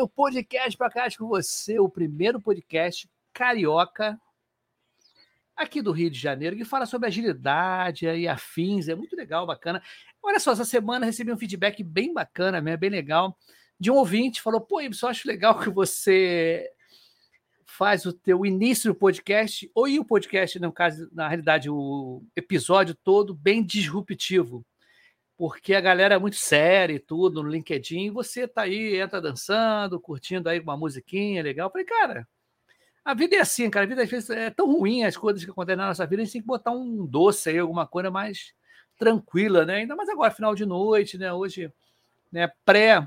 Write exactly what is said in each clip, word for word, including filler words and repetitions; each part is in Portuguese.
do Podcast Pra Cá com você, o primeiro podcast carioca aqui do Rio de Janeiro, que fala sobre agilidade e afins, é muito legal, bacana. Olha só, essa semana recebi um feedback bem bacana, bem legal, de um ouvinte, falou, pô, Ibson, acho legal que você faz o teu início do podcast, ou e o podcast, no caso, na realidade, o episódio todo bem disruptivo, porque a galera é muito séria e tudo no LinkedIn, e você tá aí, entra dançando, curtindo aí uma musiquinha legal. Eu falei, cara, a vida é assim, cara, a vida às vezes é tão ruim, as coisas que acontecem na nossa vida, a gente tem que botar um doce aí, alguma coisa mais tranquila, né? Ainda mais agora, final de noite, né? Hoje, né, pré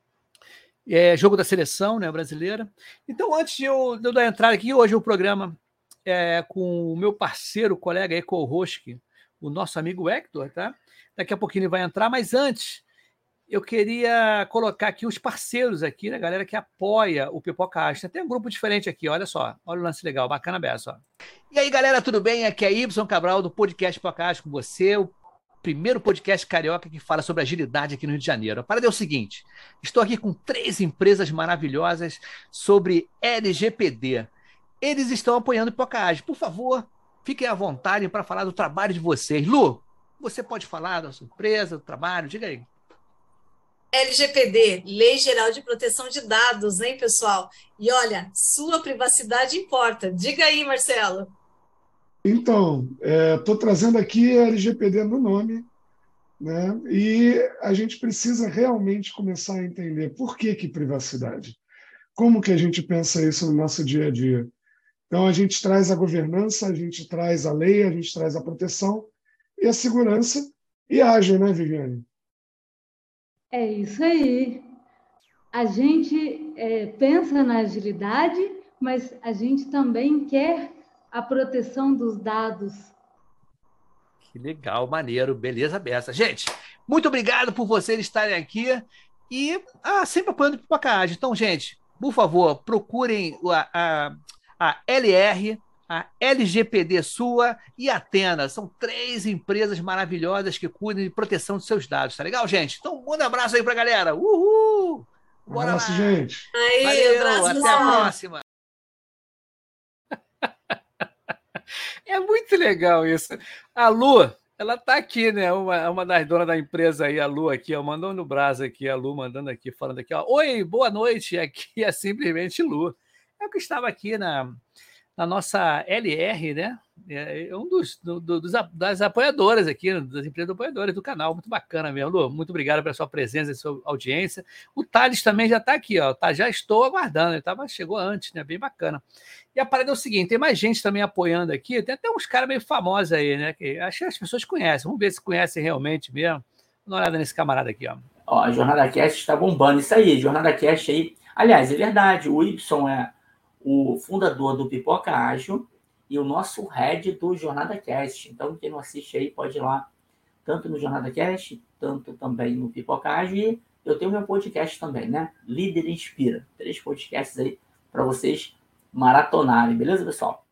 é, jogo da seleção, né, brasileira. Então, antes de eu, de eu dar a entrada aqui, hoje o programa é com o meu parceiro, colega aí, co-host, o nosso amigo Hector, tá? Daqui a pouquinho ele vai entrar, mas antes eu queria colocar aqui os parceiros aqui, né, galera que apoia o Pipoca Ástica. Tem um grupo diferente aqui, olha só, olha o lance legal, bacana beça, ó. E aí, galera, tudo bem? Aqui é Ibson Cabral do podcast Pipoca Ástica com você, o primeiro podcast carioca que fala sobre agilidade aqui no Rio de Janeiro. A parada é o seguinte, estou aqui com três empresas maravilhosas sobre L G P D. Eles estão apoiando o Pipoca Ástica. Por favor, fiquem à vontade para falar do trabalho de vocês. Lu, você pode falar da sua empresa, do trabalho? Diga aí. L G P D, Lei Geral de Proteção de Dados, hein, pessoal? E olha, sua privacidade importa. Diga aí, Marcelo. Então, estou é, trazendo aqui a L G P D no nome, né? E a gente precisa realmente começar a entender por que, que privacidade. Como que a gente pensa isso no nosso dia a dia? Então, a gente traz a governança, a gente traz a lei, a gente traz a proteção e a segurança e ágil, né, Viviane? É isso aí. A gente é, pensa na agilidade, mas a gente também quer a proteção dos dados. Que legal, maneiro, beleza beça. Gente, muito obrigado por vocês estarem aqui e ah, sempre apoiando o Pipoca Ástica. Então, gente, por favor, procurem a, a, a L R, a L G P D sua e a Atena. São três empresas maravilhosas que cuidam de proteção dos seus dados, tá legal, gente? Então, um abraço aí pra galera. Uhul! Bora um abraço, lá, gente. Aí, valeu, abraço, até a próxima. É muito legal isso. A Lu, ela tá aqui, né? Uma, uma das donas da empresa aí, a Lu aqui, ó, mandando o braço aqui, a Lu mandando aqui, falando aqui, ó. Oi, boa noite. Aqui é simplesmente Lu. É o que estava aqui na, na nossa L R, né? É um dos, do, dos das apoiadoras aqui, das empresas apoiadoras do canal. Muito bacana mesmo, Lu. Muito obrigado pela sua presença e sua audiência. O Thales também já está aqui, ó. Tá, já estou aguardando. Ele tava, chegou antes, né? Bem bacana. E a parada é o seguinte: tem mais gente também apoiando aqui. Tem até uns caras meio famosos aí, né? Que acho que as pessoas conhecem. Vamos ver se conhecem realmente mesmo. Dá uma olhada nesse camarada aqui, ó. Ó, a Jornada Cast está bombando. Isso aí, Jornada Cast aí. Aliás, é verdade. O Y é o fundador do Pipoca Ágil e o nosso head do Jornada Cast. Então, quem não assiste aí pode ir lá, tanto no Jornada Cast, tanto também no Pipoca Ágil. E eu tenho meu podcast também, né? Líder Inspira. Três podcasts aí para vocês maratonarem, beleza, pessoal?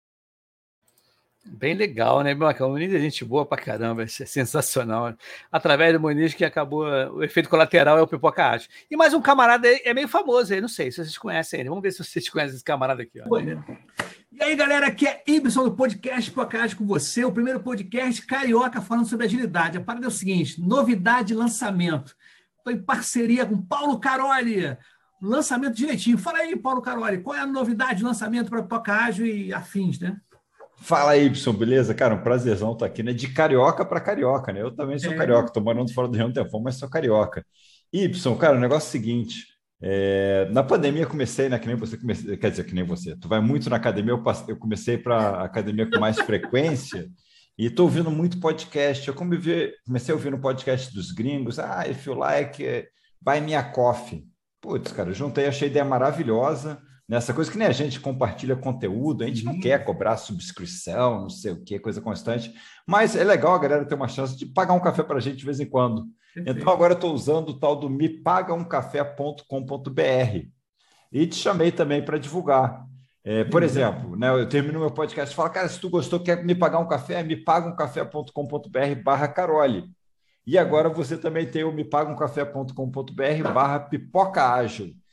Bem legal, né, Marcão? O Muniz é gente boa pra caramba, é sensacional. Através do Muniz que acabou, o efeito colateral é o Pipoca Ástica. E mais um camarada aí, é meio famoso aí, não sei se vocês conhecem ele. Vamos ver se vocês conhecem esse camarada aqui. Ó. E aí, galera, aqui é Ibson do podcast Pipoca Ástica com você, o primeiro podcast carioca falando sobre agilidade. A parada é o seguinte, novidade e lançamento. Estou em parceria com Paulo Caroli. Lançamento direitinho. Fala aí, Paulo Caroli, qual é a novidade de lançamento para Pipoca Ágil e afins, né? Fala aí, Y, beleza? Cara, um prazerzão estar aqui, né? De carioca para carioca, né? Eu também sou é. carioca, estou morando fora do Rio um tempão, mas sou carioca. Y, cara, o negócio é o seguinte, é... na pandemia eu comecei, né? Que nem você comecei, quer dizer, que nem você. Tu vai muito na academia, eu, passei, eu comecei para academia com mais frequência e estou ouvindo muito podcast. Eu comecei a ouvir no podcast dos gringos, ah, if you like, buy me a coffee. Putz, cara, eu juntei, achei a ideia maravilhosa. Nessa coisa que nem a gente compartilha conteúdo, a gente não quer cobrar subscrição, não sei o que, coisa constante, mas é legal a galera ter uma chance de pagar um café para a gente de vez em quando. Perfeito. Então agora eu estou usando o tal do me paga um café ponto com ponto b r e te chamei também para divulgar. É, por exemplo, né, eu termino meu podcast e falo, cara, se tu gostou, quer me pagar um café, me paga um café ponto com ponto b r barra Caroli. E agora você também tem o me paga um café ponto com ponto b r barra Pipoca Ágil.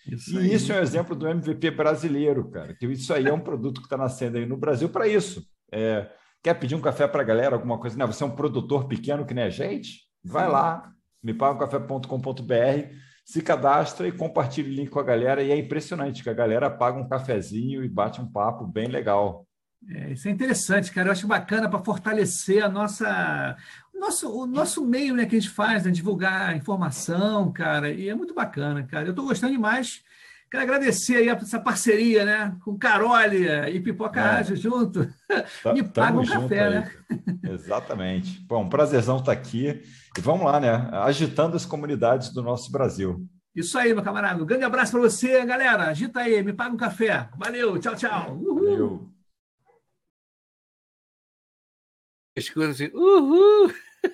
Isso e aí. Isso é um exemplo do M V P brasileiro, cara, que isso aí é um produto que está nascendo aí no Brasil para isso. É, quer pedir um café para a galera, alguma coisa? Não, você é um produtor pequeno que nem a gente? Vai Sim. lá, me paga um café ponto com ponto b r, se cadastra e compartilha o link com a galera. E é impressionante que a galera paga um cafezinho e bate um papo bem legal. É, isso é interessante, cara. Eu acho bacana para fortalecer a nossa, o nosso, o nosso meio, né, que a gente faz, né, divulgar informação, cara. E é muito bacana, cara. Eu estou gostando demais. Quero agradecer aí essa parceria, né, com Carolia e Pipoca é. Ágil junto. Tá, Me paga um café, aí. né? Exatamente. Bom, um prazerzão estar aqui. E vamos lá, né? Agitando as comunidades do nosso Brasil. Isso aí, meu camarada. Um grande abraço para você, galera. Agita aí, me paga um café. Valeu, tchau, tchau. Uhul. Valeu. Escuta assim, uhul!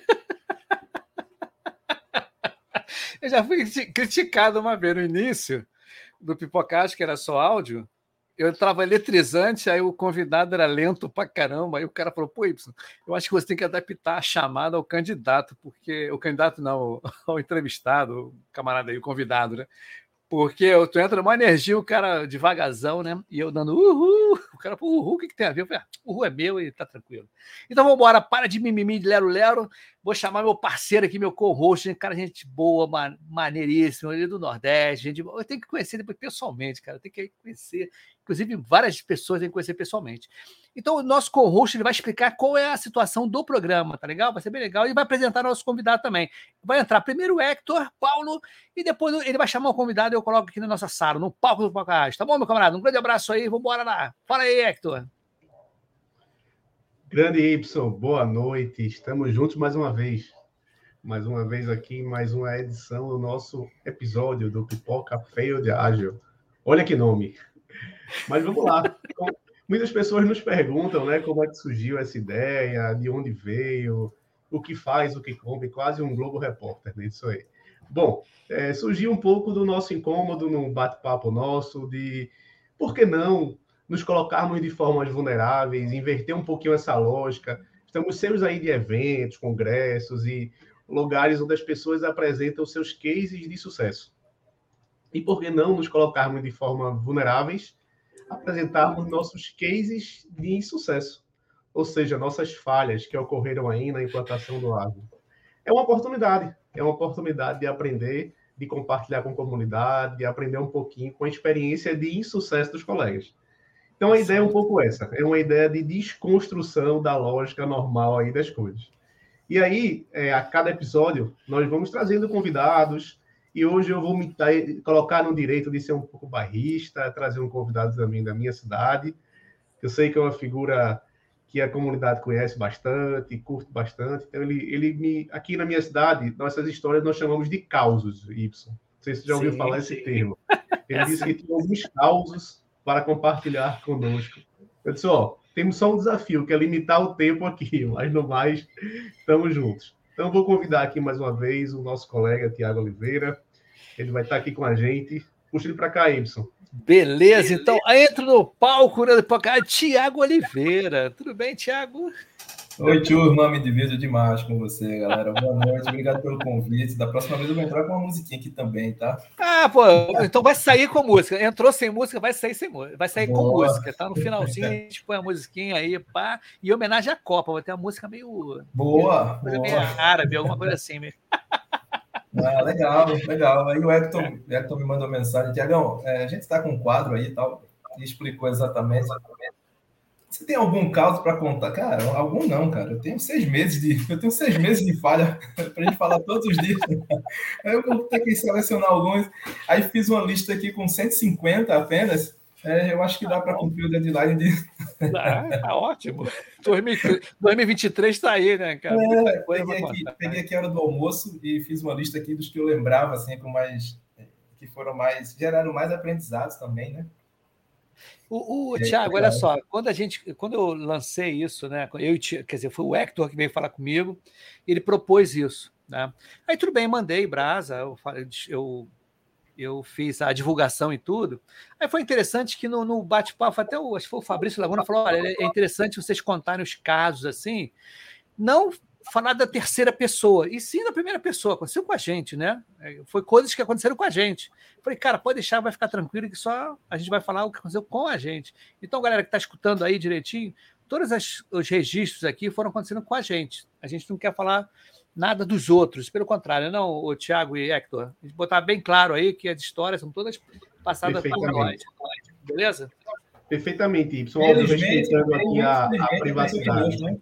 Eu já fui criticado uma vez no início do Pipocast, que era só áudio. Eu entrava eletrizante, aí o convidado era lento pra caramba. Aí o cara falou: pô, Y, eu acho que você tem que adaptar a chamada ao candidato, porque o candidato não, ao entrevistado, o camarada aí, o convidado, né? Porque tu entra numa energia, o cara devagarzão, né? E eu dando uhul. O cara, pô, uhul, o que, que tem a ver? Eu falei, ah, uhul é meu e tá tranquilo. Então vamos embora, para de mimimi, de lero-lero. Vou chamar meu parceiro aqui, meu co-host, cara, gente boa, man, maneiríssimo, ele é do Nordeste, gente boa. Eu tenho que conhecer depois pessoalmente, cara. Eu tenho que conhecer. Inclusive, várias pessoas têm que conhecer pessoalmente. Então, o nosso co-host ele vai explicar qual é a situação do programa, tá legal? Vai ser bem legal. E vai apresentar nosso convidado também. Vai entrar primeiro o Hector, Paulo, e depois ele vai chamar o convidado e eu coloco aqui na nossa sala, no palco do podcast. Tá bom, meu camarada? Um grande abraço aí, vamos embora lá. Fala aí, Hector. Grande Y, boa noite. Estamos juntos mais uma vez. Mais uma vez aqui, mais uma edição do nosso episódio do Pipoca Failed Ágil. Olha que nome. Mas vamos lá. Muitas pessoas nos perguntam, né, como é que surgiu essa ideia, de onde veio, o que faz, o que come, quase um Globo Repórter, né? Isso aí. Bom, é, surgiu um pouco do nosso incômodo num bate-papo nosso de por que não nos colocarmos de formas vulneráveis, inverter um pouquinho essa lógica. Estamos sempre aí de eventos, congressos e lugares onde as pessoas apresentam seus cases de sucesso. E por que não nos colocarmos de forma vulneráveis, apresentarmos nossos cases de insucesso, ou seja, nossas falhas que ocorreram aí na implantação do ágil. É uma oportunidade, é uma oportunidade de aprender, de compartilhar com a comunidade, de aprender um pouquinho com a experiência de insucesso dos colegas. Então, a ideia é um pouco essa, é uma ideia de desconstrução da lógica normal aí das coisas. E aí, é, a cada episódio, nós vamos trazendo convidados, e hoje eu vou me dar, colocar no direito de ser um pouco bairrista, trazer um convidado também da minha cidade. Eu sei que é uma figura que a comunidade conhece bastante, curte bastante. Então, ele, ele me, aqui na minha cidade, nossas histórias nós chamamos de causos, Y. Não sei se você já ouviu sim, falar sim. esse termo. Ele disse que tinha alguns causos para compartilhar conosco. Eu disse, ó, temos só um desafio, que é limitar o tempo aqui, mas no mais, estamos juntos. Então, eu vou convidar aqui mais uma vez o nosso colega Tiago Oliveira. Ele vai estar aqui com a gente. Puxa ele para cá, Y. Beleza, então entra no palco, né, Tiago Oliveira. Tudo bem, Tiago? Oi, turma, me divirto demais com você, galera. Boa noite, obrigado pelo convite. Da próxima vez eu vou entrar com uma musiquinha aqui também, tá? Ah, pô, então vai sair com música. Entrou sem música, vai sair sem música. Vai sair Boa. com música, tá? No finalzinho a gente põe a musiquinha aí, pá, e homenagem à Copa. Vai ter uma música meio... Boa! Coisa boa. meio árabe, alguma coisa assim mesmo. Ah, legal, legal. Aí o Hector, o Hector me mandou mensagem. Tiagão, é, a gente está com um quadro aí e tal, e explicou exatamente. Você tem algum caso para contar? Cara, algum não, cara. Eu tenho seis meses de, eu tenho seis meses de falha para a gente falar todos os dias. Aí eu vou ter que selecionar alguns. Aí fiz uma lista aqui com cento e cinquenta apenas. É, eu acho que dá para cumprir o deadline de... Ah, tá ótimo. dois mil e vinte e três está aí, né, cara? É, peguei, aqui, peguei aqui a hora do almoço e fiz uma lista aqui dos que eu lembrava, assim, com mais, que foram mais, geraram mais aprendizados também, né? O, o Tiago, olha só, quando a gente, quando eu lancei isso, né? Eu, quer dizer, foi o Hector que veio falar comigo, ele propôs isso, né? Aí tudo bem, mandei brasa, eu, eu eu fiz a divulgação e tudo. Aí foi interessante que no, no bate-papo, até o, acho que foi o Fabrício Laguna falou, olha, é interessante vocês contarem os casos assim, não falar da terceira pessoa, e sim da primeira pessoa, aconteceu com a gente, né? Foi coisas que aconteceram com a gente. Falei, cara, pode deixar, vai ficar tranquilo que só a gente vai falar o que aconteceu com a gente. Então, galera que está escutando aí direitinho, todos as, os registros aqui foram acontecendo com a gente. A gente não quer falar nada dos outros, pelo contrário, não, o Thiago e Hector. A gente botar bem claro aí que as histórias são todas passadas por nós. Beleza? Perfeitamente, Y. Óbvio, respeitando aqui a, a privacidade. Né?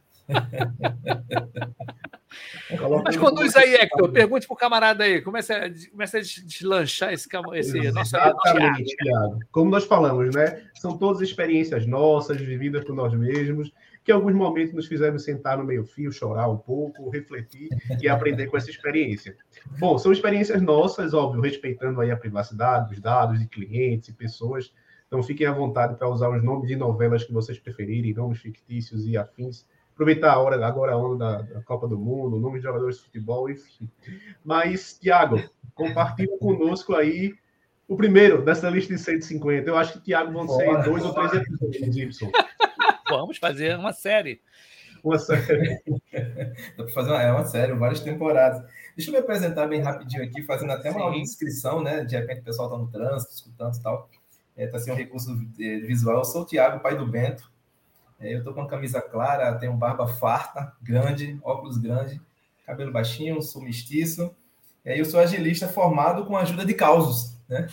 Mas conduz aí, Hector. Pergunte para o camarada aí. Começa a, começa a deslanchar esse, esse nosso Exatamente, Thiago. Como nós falamos, né? São todas experiências nossas, vividas por nós mesmos, que em alguns momentos nos fizeram sentar no meio-fio, chorar um pouco, refletir e aprender com essa experiência. Bom, são experiências nossas, óbvio, respeitando aí a privacidade dos dados de clientes e pessoas. Então, fiquem à vontade para usar os nomes de novelas que vocês preferirem, nomes fictícios e afins. Aproveitar a hora, agora a onda da, da Copa do Mundo, nome de jogadores de futebol, enfim. Mas, Thiago, compartilha conosco aí o primeiro dessa lista de cento e cinquenta. Eu acho que, Thiago, vão ser bora, dois bora. ou três episódios, Y. Vamos fazer uma série. Uma série. Dá para fazer uma, é uma série, várias temporadas. Deixa eu me apresentar bem rapidinho aqui, fazendo até uma Sim. descrição, né? De repente o pessoal está no trânsito, escutando e tal. Está é, sendo um recurso visual. Eu sou o Thiago, pai do Bento. Eu estou com camisa clara, tenho barba farta, grande, óculos grande, cabelo baixinho, sou mestiço. E aí eu sou agilista formado com a ajuda de causos, né?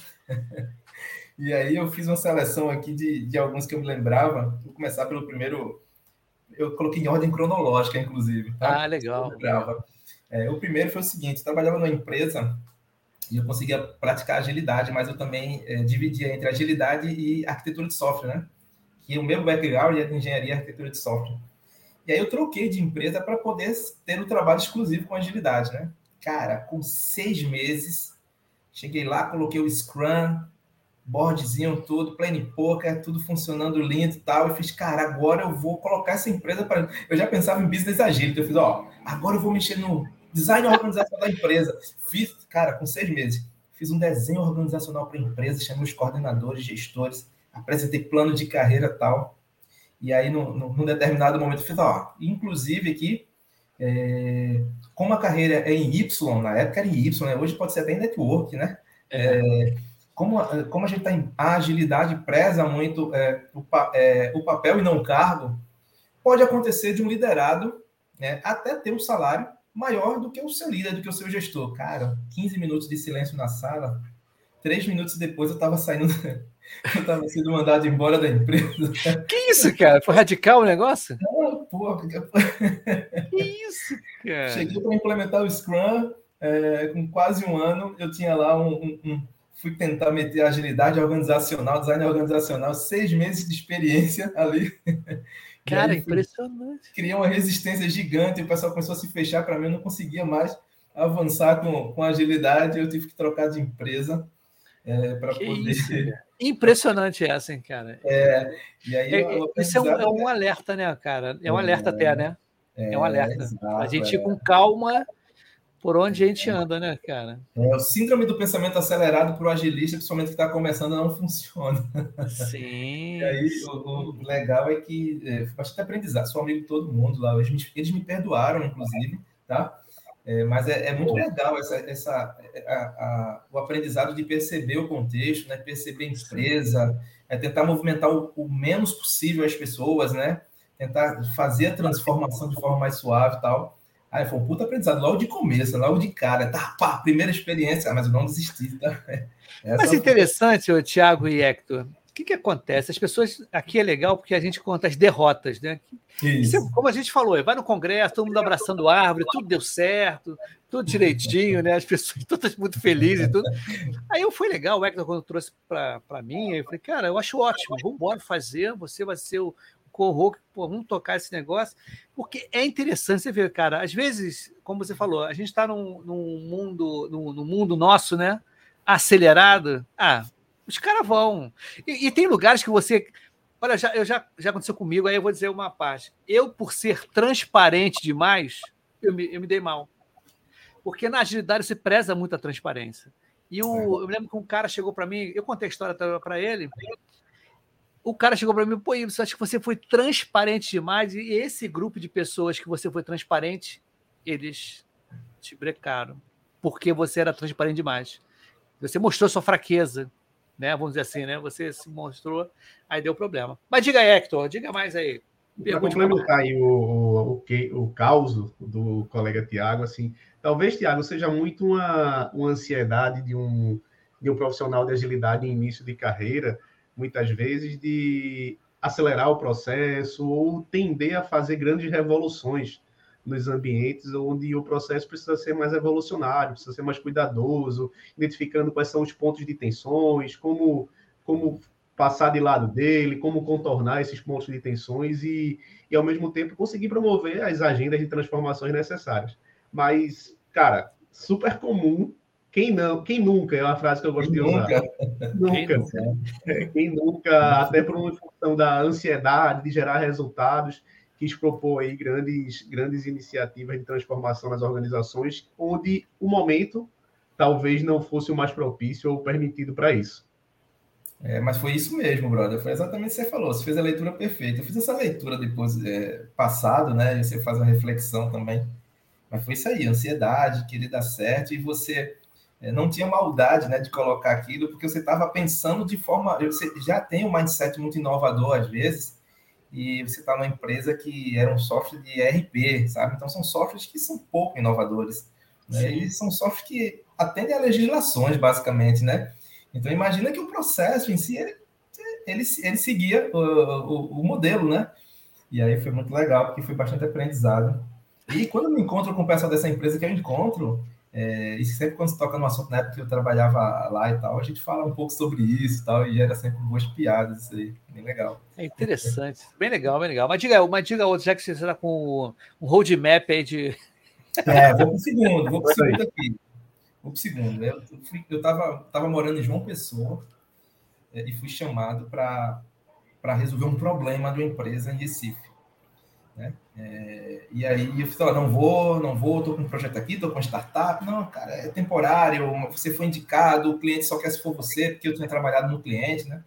E aí eu fiz uma seleção aqui de, de alguns que eu me lembrava. Vou começar pelo primeiro. Eu coloquei em ordem cronológica, inclusive. Tá? Ah, legal. É, o primeiro foi o seguinte: eu trabalhava numa empresa e eu conseguia praticar agilidade, mas eu também é, dividia entre agilidade e arquitetura de software, né? Que o meu background é de engenharia e arquitetura de software. E aí eu troquei de empresa para poder ter um trabalho exclusivo com agilidade, né? Cara, com seis meses, cheguei lá, coloquei o Scrum, boardzinho, tudo, Plane Poker, tudo funcionando lindo e tal, e fiz, cara, agora eu vou colocar essa empresa para... Eu já pensava em business agility, eu fiz, ó, agora eu vou mexer no design organizacional da empresa. Fiz, cara, com seis meses, fiz um desenho organizacional para a empresa, chamei os coordenadores, gestores, apresentei plano de carreira e tal, e aí, no, no, num determinado momento, eu fiz, ó, inclusive aqui, é, como a carreira é em Y, na época era em Y, né? Hoje pode ser até em network, né? É, como, a, como a gente está em a agilidade, preza muito é, o, é, o papel e não o cargo, pode acontecer de um liderado, né, até ter um salário maior do que o seu líder, do que o seu gestor. Cara, quinze minutos de silêncio na sala, três minutos depois eu estava saindo... Eu estava sendo mandado embora da empresa. Que isso, cara? Foi radical o negócio? Não, pô. Que isso, cara? Cheguei para implementar o Scrum, é, com quase um ano. Eu tinha lá um, um, um... Fui tentar meter agilidade organizacional, design organizacional, seis meses de experiência ali. Cara, impressionante. Criei uma resistência gigante, o pessoal começou a se fechar para mim, eu não conseguia mais avançar com, com agilidade, eu tive que trocar de empresa. É, para poder. Isso, impressionante essa, hein, cara. É, e aí é, eu, isso é um, é um alerta, né, cara? É um é, alerta até, né? É, é um alerta. Exato, a gente ir com calma por onde a gente anda, né, cara? É, o síndrome do pensamento acelerado para o agilista, principalmente que está começando, não funciona. Sim. E aí, o, o legal é que é, foi bastante aprendizado. Sou amigo de todo mundo lá. Eles me, eles me perdoaram, inclusive, tá? É, mas é, é muito legal essa, essa, a, a, o aprendizado de perceber o contexto, né? Perceber a empresa, é tentar movimentar o, o menos possível as pessoas, né? Tentar fazer a transformação de forma mais suave e tal. Aí foi um puta aprendizado, logo de começo, logo de cara. Tá, pá, primeira experiência, mas eu não desisti. Tá? Essa mas interessante, foi... Thiago e Hector, o que, que acontece? As pessoas... Aqui é legal porque a gente conta as derrotas, né? Isso. Como a gente falou, vai no congresso, todo mundo abraçando árvore, tudo deu certo, tudo direitinho, né? As pessoas todas muito felizes e tudo. Aí eu foi legal, o Hector, quando trouxe para mim, eu falei, cara, eu acho ótimo, vamos embora fazer, você vai ser o co-host, vamos tocar esse negócio, porque é interessante você ver, cara, às vezes, como você falou, a gente está num, num mundo, num, num mundo nosso, né? Acelerado, ah, os caras vão. E, e tem lugares que você... Olha, já, eu já, já aconteceu comigo, aí eu vou dizer uma parte. Eu, por ser transparente demais, eu me, eu me dei mal. Porque na agilidade se preza muito a transparência. E o, eu me lembro que um cara chegou para mim, eu contei a história para ele, o cara chegou para mim, pô, eu acho que você foi transparente demais, e esse grupo de pessoas que você foi transparente, eles te brecaram, porque você era transparente demais. Você mostrou sua fraqueza, né? Vamos dizer assim, né? Você se mostrou, aí deu problema. Mas diga aí, Hector, diga mais aí. Para complementar aí o, o, o, que, o caos do colega Tiago, assim, talvez, Tiago, seja muito uma, uma ansiedade de um, de um profissional de agilidade em início de carreira, muitas vezes, de acelerar o processo ou tender a fazer grandes revoluções nos ambientes onde o processo precisa ser mais evolucionário, precisa ser mais cuidadoso, identificando quais são os pontos de tensões, como, como passar de lado dele, como contornar esses pontos de tensões e, e, ao mesmo tempo, conseguir promover as agendas de transformações necessárias. Mas, cara, super comum. Quem não, quem nunca é uma frase que eu gosto quem de usar. Nunca. Nunca. Quem nunca, até por uma função da ansiedade de gerar resultados, quis propor aí grandes, grandes iniciativas de transformação nas organizações, onde o momento talvez não fosse o mais propício ou permitido para isso. É, mas foi isso mesmo, brother. Foi exatamente o que você falou. Você fez a leitura perfeita. Eu fiz essa leitura depois, é, passado, né? E você faz uma reflexão também. Mas foi isso aí, ansiedade, querer dar certo, e você é, não tinha maldade, né, de colocar aquilo, porque você estava pensando de forma... Você já tem um mindset muito inovador, às vezes, e você está numa empresa que era um software de E R P, sabe? Então, são softwares que são pouco inovadores, né? E são softwares que atendem a legislações, basicamente, né? Então, imagina que o processo em si, ele, ele, ele seguia o, o, o modelo, né? E aí foi muito legal, porque foi bastante aprendizado. E quando eu me encontro com o pessoal dessa empresa que eu encontro, é, e sempre quando se toca no assunto, na época que eu trabalhava lá e tal, a gente fala um pouco sobre isso e tal, e era sempre boas piadas, isso aí, bem legal. É interessante, bem legal, bem legal. Mas diga, mas diga outro, já que você está com um roadmap aí de... É, vou para o segundo, vou para o segundo aqui. Vou para o segundo. Eu estava tava morando em João Pessoa é, e fui chamado para resolver um problema de uma empresa em Recife. Né? É, e aí eu falei, não vou, não vou, estou com um projeto aqui, estou com uma startup. Não, cara, é temporário, você foi indicado, o cliente só quer se for você, porque eu tinha trabalhado no cliente, né?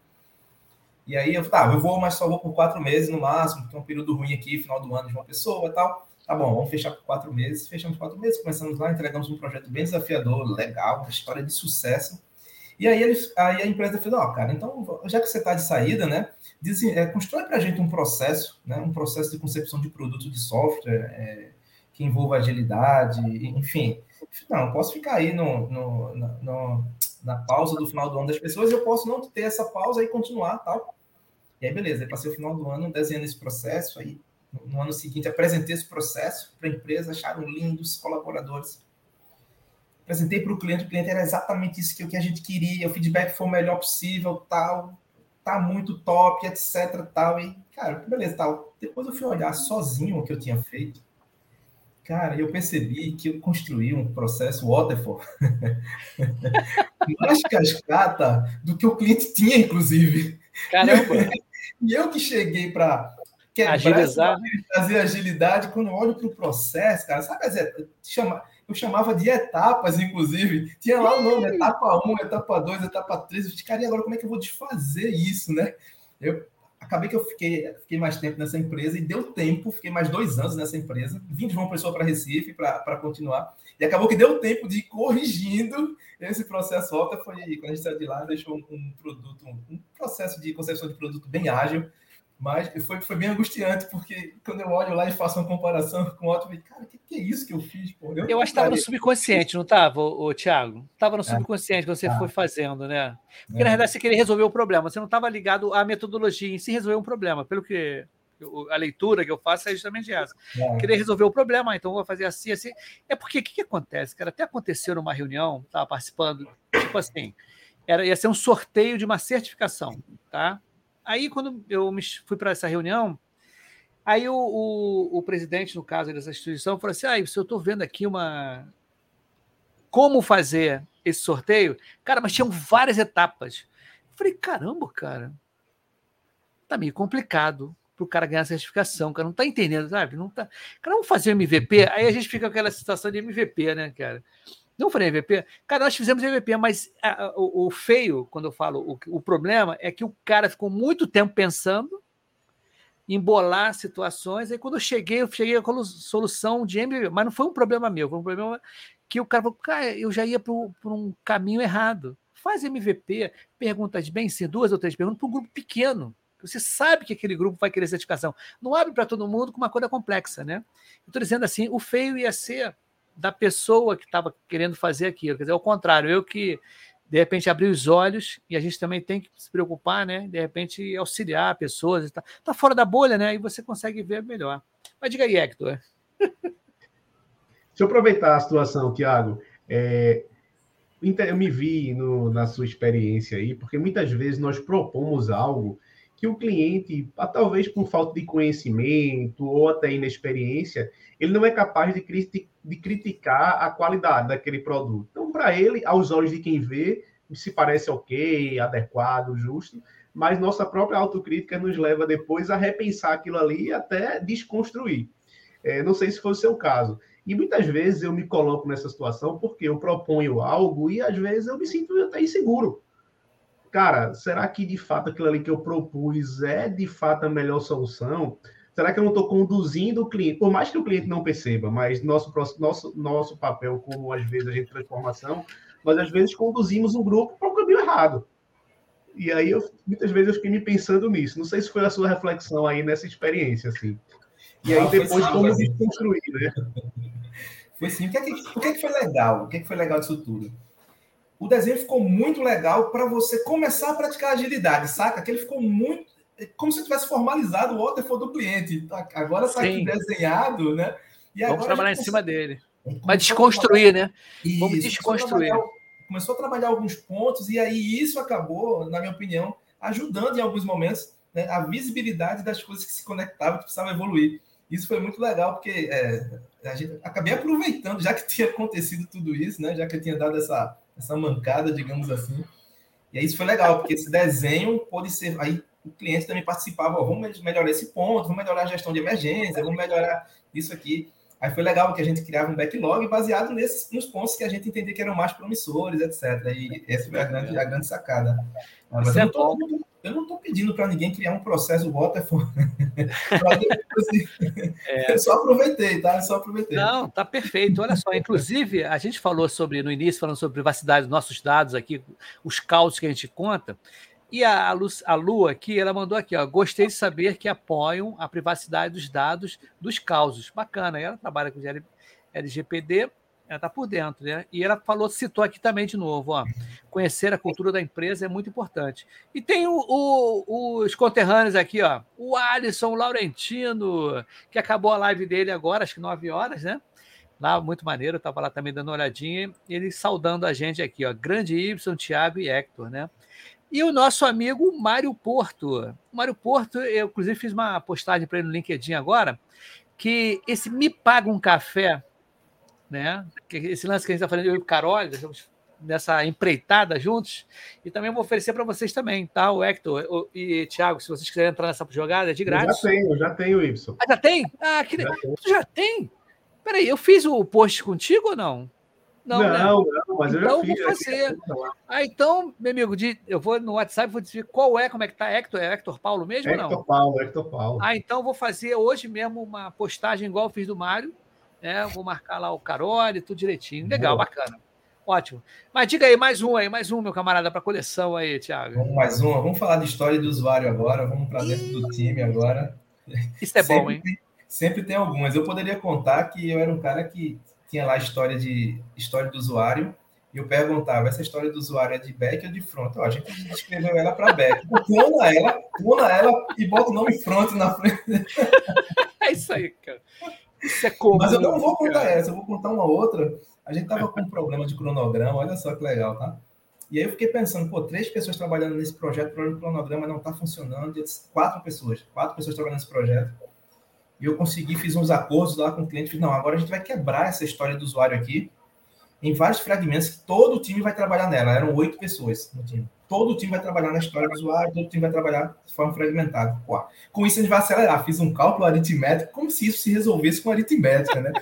E aí eu falei, tá, eu vou, mas só vou por quatro meses no máximo, porque é um período ruim aqui, final do ano de uma pessoa e tal. Tá bom, vamos fechar por quatro meses. Fechamos quatro meses, começamos lá, entregamos um projeto bem desafiador, legal, uma história de sucesso. E aí, eles, aí a empresa falou, ó, oh, cara, então, já que você está de saída, né, diz, é, constrói para a gente um processo, né, um processo de concepção de produto de software é, que envolva agilidade, enfim. Não, eu posso ficar aí no, no, no, na pausa do final do ano das pessoas, eu posso não ter essa pausa e continuar, tal. E aí, beleza, aí passei o final do ano desenhando esse processo, aí no ano seguinte apresentei esse processo para a empresa, acharam lindos colaboradores. Apresentei para o cliente, o cliente era exatamente isso que, que a gente queria, o feedback foi o melhor possível, tal, tá muito top, etc, tal, e, cara, beleza, tal. Depois eu fui olhar sozinho o que eu tinha feito, cara, eu percebi que eu construí um processo waterfall mais cascata do que o cliente tinha, inclusive. Caramba! E eu que cheguei para agilizar, trazer agilidade, quando eu olho para o processo, cara, sabe, chama... eu chamava de etapas, inclusive, tinha lá o nome, etapa um, etapa dois, etapa três, eu fiquei, cara, e agora como é que eu vou desfazer isso, né? Eu acabei que eu fiquei, fiquei mais tempo nessa empresa e deu tempo, fiquei mais dois anos nessa empresa, vim de João Pessoa para Recife para continuar, e acabou que deu tempo de ir corrigindo esse processo. Volta foi, quando a gente saiu de lá, deixou um, um produto, um processo de concepção de produto bem ágil, mas foi, foi bem angustiante, porque quando eu olho lá e faço uma comparação com o outro, eu falei, cara, o que, que é isso que eu fiz? Pô? Eu, eu acho que estava no subconsciente, não estava, o Thiago? Estava no subconsciente, quando você ah. foi fazendo, né? Porque, é. na verdade, você queria resolver o problema, você não estava ligado à metodologia em si resolver um problema, pelo que a leitura que eu faço é justamente essa. É. Queria resolver o problema, então vou fazer assim, assim. É porque, o que, que acontece, cara? Até aconteceu numa reunião, estava participando, tipo assim, era, ia ser um sorteio de uma certificação, tá? Aí, quando eu fui para essa reunião, aí o, o, o presidente, no caso dessa instituição, falou assim, ah, eu estou vendo aqui uma... como fazer esse sorteio. Cara, mas tinham várias etapas. Eu falei, caramba, cara, tá meio complicado para o cara ganhar a certificação, cara, não tá entendendo, sabe? Não tá... Cara, vamos fazer M V P? Aí a gente fica com aquela situação de M V P, né, cara? Não falei M V P? Cara, nós fizemos M V P, mas a, o, o feio, quando eu falo, o, o problema é que o cara ficou muito tempo pensando, embolar situações, aí quando eu cheguei, eu cheguei com a solução de M V P, mas não foi um problema meu, foi um problema que o cara falou, cara, eu já ia para um caminho errado. Faz M V P, perguntas bem, sim, duas ou três perguntas para um grupo pequeno. Você sabe que aquele grupo vai querer certificação. Não abre para todo mundo com uma coisa complexa, né? Estou dizendo assim, o feio ia ser da pessoa que estava querendo fazer aquilo. Quer dizer, ao contrário, eu que, de repente, abri os olhos, e a gente também tem que se preocupar, né? De repente, auxiliar pessoas. Está tá fora da bolha, né? E você consegue ver melhor. Mas diga aí, Hector. Deixa eu aproveitar a situação, Tiago. É, eu me vi no, na sua experiência aí, porque muitas vezes nós propomos algo que o cliente, talvez por falta de conhecimento ou até inexperiência, ele não é capaz de, criti de criticar a qualidade daquele produto. Então, para ele, aos olhos de quem vê, se parece ok, adequado, justo, mas nossa própria autocrítica nos leva depois a repensar aquilo ali e até desconstruir. É, não sei se foi o seu caso. E muitas vezes eu me coloco nessa situação porque eu proponho algo e às vezes eu me sinto até inseguro. Cara, será que de fato aquilo ali que eu propus é de fato a melhor solução? Será que eu não estou conduzindo o cliente? Por mais que o cliente não perceba, mas nosso, nosso, nosso papel, como às vezes a gente transformação, nós às vezes conduzimos um grupo para o caminho errado. E aí, eu, muitas vezes, eu fiquei me pensando nisso. Não sei se foi a sua reflexão aí nessa experiência, assim. E aí, depois, sim, como desconstruir, né? Foi sim. O que, é que, o que, é que foi legal? O que, é que foi legal disso tudo? O desenho ficou muito legal para você começar a praticar agilidade, saca? Que ele ficou muito... Como se tivesse formalizado o waterfall do cliente. Tá, agora está aqui desenhado, né? E Vamos agora trabalhar em cima dele. Vai desconstruir, né? Isso, Vamos desconstruir. Começou a, começou a trabalhar alguns pontos e aí isso acabou, na minha opinião, ajudando em alguns momentos, né, a visibilidade das coisas que se conectavam, que precisavam evoluir. Isso foi muito legal, porque é, a gente acabei aproveitando, já que tinha acontecido tudo isso, né? Já que eu tinha dado essa, essa mancada, digamos assim. E aí isso foi legal, porque esse desenho pode ser... Aí o cliente também participava, ó, vamos melhorar esse ponto, vamos melhorar a gestão de emergência, vamos melhorar isso aqui. Aí foi legal que a gente criava um backlog baseado nesses, nos pontos que a gente entendia que eram mais promissores, etcétera. E essa foi a grande, a grande sacada. Mas eu não, tô, eu não estou pedindo para ninguém criar um processo waterfall. é. Eu só aproveitei, tá? Eu só aproveitei. Não, tá perfeito. Olha só, inclusive, a gente falou sobre, no início, falando sobre privacidade dos nossos dados aqui, os causos que a gente conta. E a Lu, a Lu aqui, ela mandou aqui, ó, gostei de saber que apoiam a privacidade dos dados dos causos. Bacana, ela trabalha com L G P D, ela está por dentro, né? E ela falou, citou aqui também de novo, ó, conhecer a cultura da empresa é muito importante. E tem o, o, os conterrâneos aqui, ó, o Alisson Laurentino, que acabou a live dele agora, acho que nove horas, né? Lá, muito maneiro, eu estava lá também dando uma olhadinha, ele saudando a gente aqui, ó, grande Y, Thiago e Hector, né? E o nosso amigo Mário Porto. O Mário Porto, eu inclusive fiz uma postagem para ele no LinkedIn agora, que esse Me Paga um Café, né? Esse lance que a gente está fazendo, eu e o Carol, estamos nessa empreitada juntos, e também vou oferecer para vocês também, tá? O Hector e Thiago, se vocês quiserem entrar nessa jogada, é de grátis. Eu já tenho, eu já tenho, Y. Ah, já tem? Ah, que... já Tu já tem? Peraí, eu fiz o post contigo ou não? Não, não, né? não, mas eu então, já fiz. Vou fazer. Ah, então, meu amigo, de, eu vou no WhatsApp, vou dizer qual é, como é que tá, Hector? É Hector Paulo mesmo Hector ou não? Hector Paulo, Hector Paulo. Ah, então vou fazer hoje mesmo uma postagem igual eu fiz do Mário, né? Vou marcar lá o Carol, tudo direitinho. Legal, Boa. Bacana. Ótimo. Mas diga aí, mais um aí, mais um, meu camarada, para coleção aí, Thiago. Vamos mais um. Vamos falar de história do usuário agora, vamos para dentro do time agora. Isso é sempre bom, hein? Tem, sempre tem algumas. Eu poderia contar que eu era um cara que tinha lá a história, de, história do usuário, e eu perguntava, essa história do usuário é de back ou de front? Ó, a gente escreveu ela para back. Clona ela, clona ela e bota o nome front na frente. É isso aí, cara. Isso é comum. Mas eu não vou contar cara. essa, eu vou contar uma outra. A gente tava com um problema de cronograma, olha só que legal, tá? E aí eu fiquei pensando, pô, três pessoas trabalhando nesse projeto, o cronograma não tá funcionando, quatro pessoas, quatro pessoas trabalhando nesse projeto. E eu consegui, fiz uns acordos lá com o cliente, fiz, não, agora a gente vai quebrar essa história do usuário aqui em vários fragmentos que todo o time vai trabalhar nela. Eram oito pessoas no time. todo o time vai trabalhar na história do usuário, todo o time vai trabalhar de forma fragmentada. Pô, com isso, a gente vai acelerar. Fiz um cálculo aritmético, como se isso se resolvesse com aritmética, né?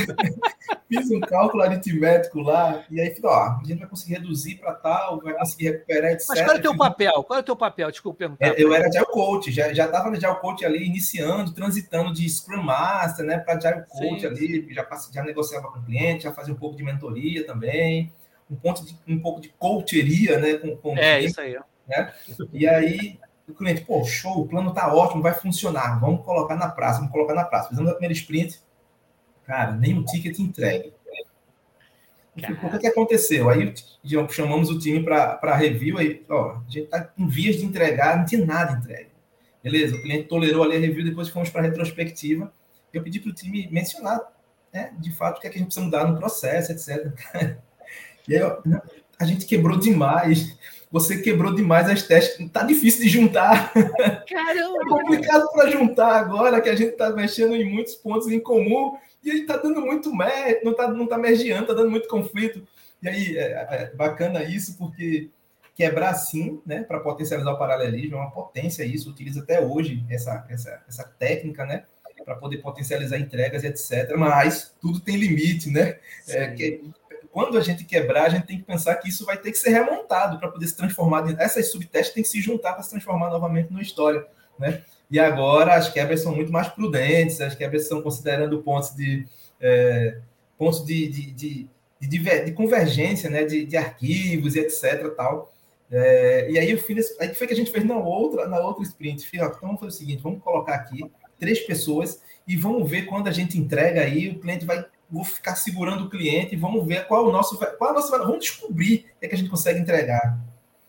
Fiz um cálculo aritmético lá, e aí, ó, a gente vai conseguir reduzir para tal, vai conseguir recuperar, etcétera. Mas qual é o teu papel? Qual é o teu papel? Desculpa perguntar. É, eu era Agile Coach, já estava no Agile Coach ali, iniciando, transitando de Scrum Master, né, para Agile Coach. Sim. Ali, já, já negociava com o cliente, já fazia um pouco de mentoria também, um, ponto de, um pouco de coacheria, né, com, com é, o cliente, isso aí. Né? E aí, o cliente, pô, show, o plano tá ótimo, vai funcionar, vamos colocar na praça, vamos colocar na praça. Fizemos a primeira sprint, cara, nem um ticket entregue. O que, que aconteceu? Aí chamamos o time para review, aí, ó, a gente está em vias de entregar, não tinha nada entregue. Beleza, o cliente tolerou ali a review, depois fomos para a retrospectiva. Eu pedi para o time mencionar, né, de fato, o que, é que a gente precisa mudar no processo, etcétera. E aí, ó, a gente quebrou demais. Você quebrou demais as testes. Tá difícil de juntar. Caramba! É complicado para juntar agora, que a gente está mexendo em muitos pontos em comum. E aí tá dando muito merge, não tá, não tá mergeando, tá dando muito conflito. E aí, é, é bacana isso, porque quebrar sim, né, para potencializar o paralelismo, é uma potência isso, utiliza até hoje essa, essa, essa técnica, né, para poder potencializar entregas, etcétera. Mas tudo tem limite, né? É, que, quando a gente quebrar, a gente tem que pensar que isso vai ter que ser remontado para poder se transformar. Essas subtestes têm que se juntar para se transformar novamente numa história, né? E agora as quebras são muito mais prudentes, as quebras estão considerando pontos de, é, pontos de, de, de, de, de convergência, né, de, de arquivos e etcétera. Tal. É, e aí, eu fiz, aí foi que a gente fez na outra, na outra sprint. Fiz, ó, então vamos fazer o seguinte, vamos colocar aqui três pessoas e vamos ver quando a gente entrega aí, o cliente vai, vou ficar segurando o cliente e vamos ver qual o nosso, qual a nossa, vamos descobrir o que, é que a gente consegue entregar.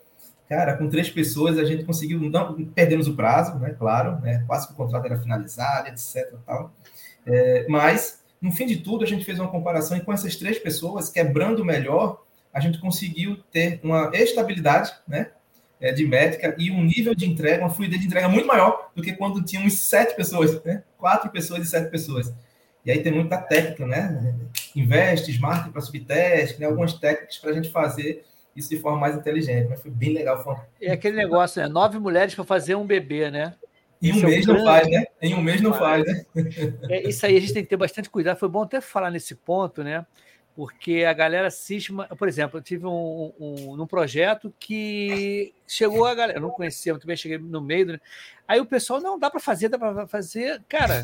Cara, com três pessoas a gente conseguiu, não perdemos o prazo, né? Claro, né? Quase que o contrato era finalizado, etcétera. Tal. É, mas, no fim de tudo, a gente fez uma comparação e com essas três pessoas, quebrando melhor, a gente conseguiu ter uma estabilidade, né, de métrica e um nível de entrega, uma fluidez de entrega muito maior do que quando tínhamos sete pessoas, né? Quatro pessoas e sete pessoas. E aí tem muita técnica, né? Investe, smart para subteste, né? Algumas técnicas para a gente fazer isso de forma mais inteligente, mas foi bem legal. Foi... É aquele negócio, né? Nove mulheres para fazer um bebê, né? Em um Esse mês é um não grande... faz, né? Em um mês não faz, né? É, isso aí a gente tem que ter bastante cuidado. Foi bom até falar nesse ponto, né? Porque a galera cisma... Por exemplo, eu tive um, um, um projeto que chegou a galera... Eu não conhecia muito bem, cheguei no meio... Né? Aí o pessoal, não, dá para fazer, dá para fazer... Cara,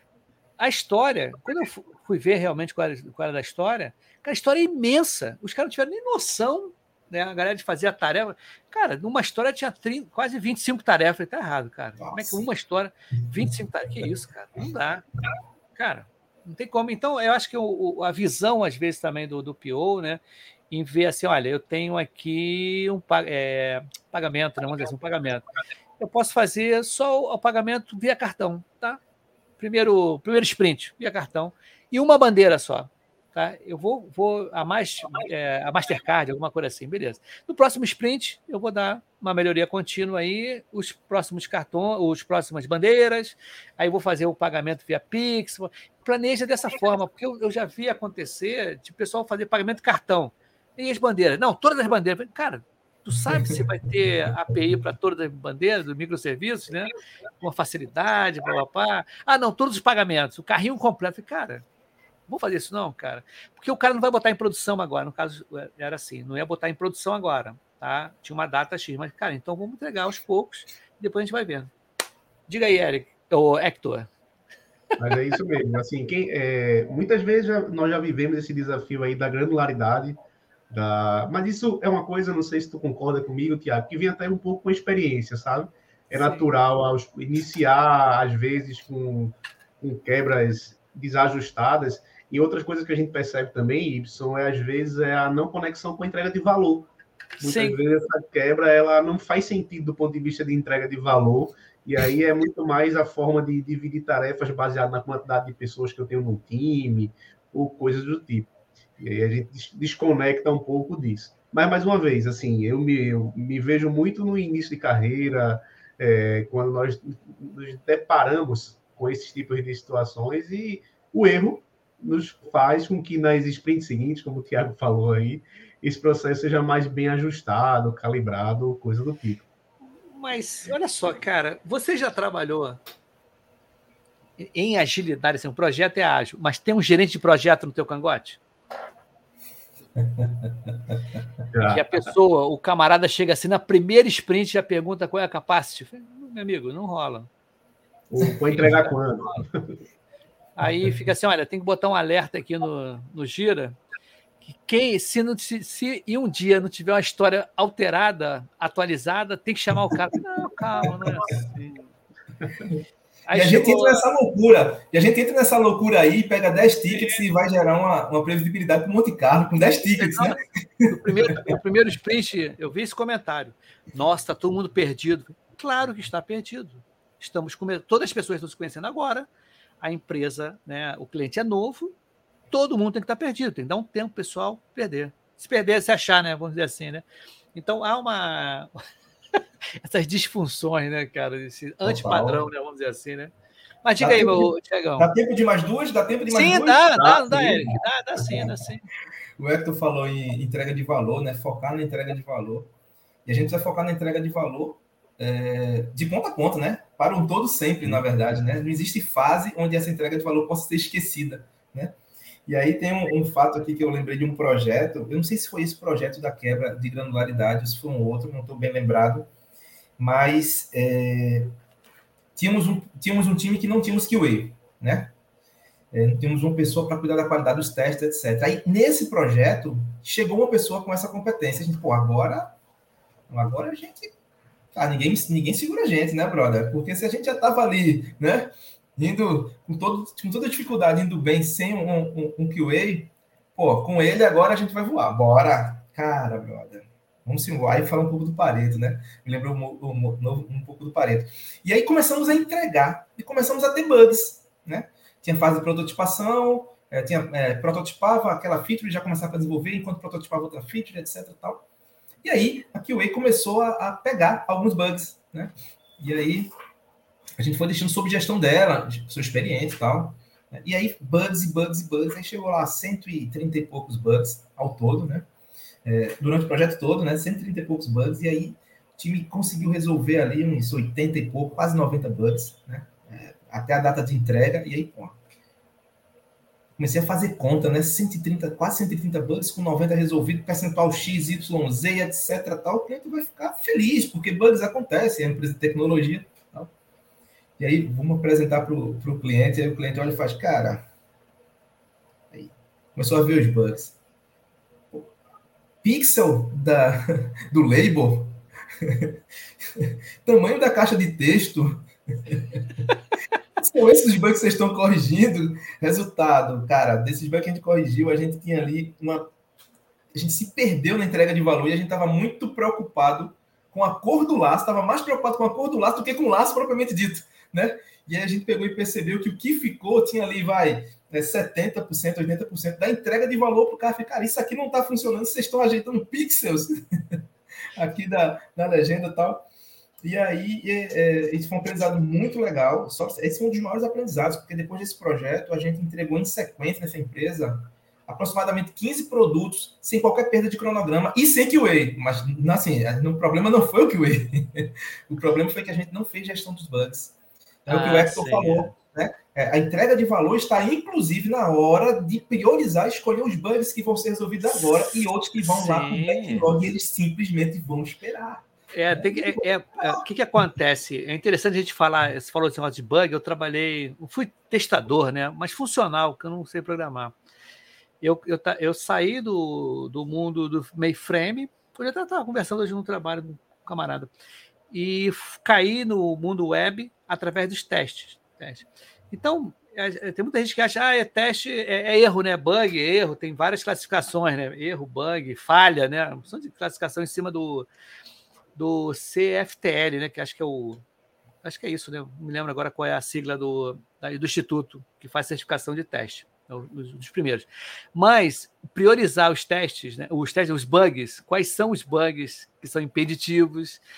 a história... Quando eu fui ver realmente qual era, qual era da história, a história é imensa. Os caras não tiveram nem noção... Né, a galera de fazer a tarefa. Cara, numa história tinha trinta, quase vinte e cinco tarefas. Falei, tá errado, cara. Nossa. Como é que uma história, vinte e cinco tarefas? Que isso, cara? Não dá. Cara, não tem como. Então, eu acho que o, a visão, às vezes, também do, do P O, né, em ver assim, olha, eu tenho aqui um é, pagamento, né, vamos dizer assim, um pagamento. Eu posso fazer só o pagamento via cartão, tá? Primeiro, primeiro sprint, via cartão. E uma bandeira só. Tá? Eu vou, vou a, mais, é, a Mastercard, alguma coisa assim, beleza. No próximo sprint, eu vou dar uma melhoria contínua aí, os próximos cartões, os próximas bandeiras, aí vou fazer o pagamento via Pix, planeja dessa forma, porque eu, eu já vi acontecer de pessoal fazer pagamento cartão. E as bandeiras? Não, todas as bandeiras. Cara, tu sabe se vai ter A P I para todas as bandeiras dos microserviços, né? Com facilidade, blá, blá, blá. Ah, não, todos os pagamentos, o carrinho completo. Cara, vou fazer isso não, cara. Porque o cara não vai botar em produção agora. No caso, era assim, não ia botar em produção agora, tá? Tinha uma data X, mas, cara, então vamos entregar aos poucos e depois a gente vai vendo. Diga aí, Eric, ou Hector. Mas é isso mesmo. Assim, quem, é, muitas vezes já, nós já vivemos esse desafio aí da granularidade, da... mas isso é uma coisa, não sei se tu concorda comigo, Tiago, que vem até um pouco com a experiência, sabe? É Sim. natural aos, iniciar, às vezes, com, com quebras desajustadas. E outras coisas que a gente percebe também, Y, é às vezes é a não conexão com a entrega de valor. Muitas Sim. vezes essa quebra ela não faz sentido do ponto de vista de entrega de valor, e aí é muito mais a forma de dividir tarefas baseada na quantidade de pessoas que eu tenho no time, ou coisas do tipo. E aí a gente desconecta um pouco disso. Mas, mais uma vez, assim, eu me, eu me vejo muito no início de carreira, é, quando nós nos deparamos com esses tipos de situações, e o erro nos faz com que nas sprints seguintes, como o Thiago falou aí, esse processo seja mais bem ajustado, calibrado, coisa do tipo. Mas, olha só, cara, você já trabalhou em agilidade, assim, o projeto é ágil, mas tem um gerente de projeto no teu cangote? Já. Que a pessoa, o camarada chega assim, na primeira sprint já pergunta qual é a capacity. Meu amigo, não rola. Vou entregar quando? Aí fica assim, olha, tem que botar um alerta aqui no, no Gira, que quem, se, não, se, se em um dia não tiver uma história alterada, atualizada, tem que chamar o cara. Não, calma, não é assim. Aí e a gente chegou... entra nessa loucura. E a gente entra nessa loucura aí, pega dez tickets e vai gerar uma, uma previsibilidade para o Monte Carlo com dez tickets, né? No primeiro, no primeiro sprint, eu vi esse comentário. Nossa, está todo mundo perdido. Claro que está perdido. Estamos come... Todas as pessoas estão se conhecendo agora. A empresa, né, o cliente é novo. Todo mundo tem que estar perdido. Tem que dar um tempo, pessoal, perder. Se perder, se achar, né? Vamos dizer assim, né? Então, há uma... essas disfunções, né, cara? Esse antipadrão, né? Vamos dizer assim, né? Mas diga dá aí, meu de... Tiagão. Dá tempo de mais duas? Dá tempo de mais sim, duas? Dá, dá, dá, dá, Eric. Dá, dá sim, dá sim. O Hector falou em entrega de valor, né? Focar na entrega de valor. E a gente vai focar na entrega de valor é, de ponta a ponta, né? Para um todo sempre, na verdade, né? Não existe fase onde essa entrega de valor possa ser esquecida, né? E aí tem um, um fato aqui que eu lembrei de um projeto, eu não sei se foi esse projeto da quebra de granularidade, ou se foi um outro, não estou bem lembrado, mas é, tínhamos, um, tínhamos um time que não tínhamos Q A, né? É, tínhamos uma pessoa para cuidar da qualidade dos testes, etcétera. Aí, nesse projeto, chegou uma pessoa com essa competência. A gente, pô, agora, agora a gente... Ah, ninguém, ninguém segura a gente, né, brother? Porque se a gente já estava ali, né, indo com, todo, com toda a dificuldade, indo bem, sem um, um, um Q A, pô, com ele agora a gente vai voar. Bora! Cara, brother. Vamos sim voar. Aí fala um pouco do Pareto, né? Me lembrou um, um, um pouco do Pareto. E aí começamos a entregar e começamos a ter bugs, né? Tinha fase de prototipação, é, tinha, é, prototipava aquela feature e já começava a desenvolver enquanto prototipava outra feature, etc. Tal. E aí a Q A começou a, a pegar alguns bugs, né? E aí a gente foi deixando sob gestão dela, sua experiente e tal. Né? E aí bugs e bugs e bugs, aí chegou lá a cento e trinta e poucos bugs ao todo, né? É, durante o projeto todo, né? cento e trinta e poucos bugs, e aí o time conseguiu resolver ali uns oitenta e pouco, quase noventa bugs, né? Até a data de entrega, e aí, pô, comecei a fazer conta, né, cento e trinta, quase cento e trinta bugs com noventa resolvidos, percentual X, Y, Z, etc, tal, o cliente vai ficar feliz, porque bugs acontecem, é uma empresa de tecnologia, tal. E aí, vamos apresentar para o cliente, aí o cliente olha e faz, cara, aí, começou a ver os bugs. Pô, pixel da, do label, tamanho da caixa de texto, são esses bugs que vocês estão corrigindo. Resultado, cara, desses bugs que a gente corrigiu, a gente tinha ali uma... A gente se perdeu na entrega de valor e a gente estava muito preocupado com a cor do laço, estava mais preocupado com a cor do laço do que com o laço propriamente dito, né? E aí a gente pegou e percebeu que o que ficou tinha ali, vai, né, setenta por cento, oitenta por cento da entrega de valor para o cara ficar, cara, isso aqui não está funcionando, vocês estão ajeitando pixels aqui da, da legenda e tal. E aí, é, isso foi um aprendizado muito legal. Só, esse foi um dos maiores aprendizados, porque depois desse projeto, a gente entregou em sequência nessa empresa aproximadamente quinze produtos, sem qualquer perda de cronograma e sem Q A. Mas, assim, o problema não foi o Q A. O problema foi que a gente não fez gestão dos bugs. É ah, o que o Hector falou. Né? É, a entrega de valor está, inclusive, na hora de priorizar, escolher os bugs que vão ser resolvidos agora e outros que vão sim. lá com o backlog e eles simplesmente vão esperar. É, tem, é, é, é, o que, que acontece? É interessante a gente falar, você falou desse negócio de bug, eu trabalhei, eu fui testador, né? Mas funcional, que eu não sei programar. Eu, eu, eu saí do, do mundo do mainframe, eu já estava conversando hoje no trabalho com um camarada, e caí no mundo web através dos testes. testes. Então, é, tem muita gente que acha, ah, é teste, é, é erro, né? Bug, é erro, tem várias classificações, né? Erro, bug, falha, né? Uma opção de classificação em cima do... do C F T L, né, que acho que é o acho que é isso, né? Não me lembro agora qual é a sigla do, do instituto que faz certificação de teste, é um dos primeiros. Mas priorizar os testes, né, os testes, os bugs, quais são os bugs que são impeditivos,